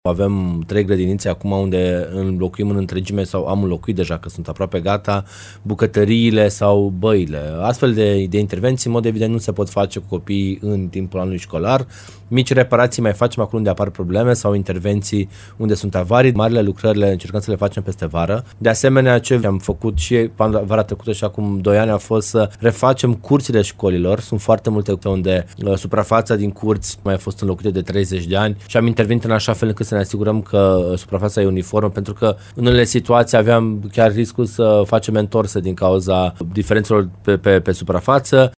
Avem 3 grădinițe acum unde înlocuim în întregime sau am înlocuit deja, că sunt aproape gata, bucătăriile sau băile. Astfel de intervenții, în mod evident, nu se pot face cu copiii în timpul anului școlar. Mici reparații mai facem acolo unde apar probleme sau intervenții unde sunt avarii. Marile lucrări le încercăm să le facem peste vară. De asemenea, ce am făcut și vara trecută și acum 2 ani a fost să refacem curțile școlilor. Sunt foarte multe unde suprafața din curți mai a fost înlocuită de 30 de ani și am intervenit în așa fel încât să ne asigurăm că suprafața e uniformă, pentru că în unele situații aveam chiar riscul să facem întorsă din cauza diferențelor pe suprafață.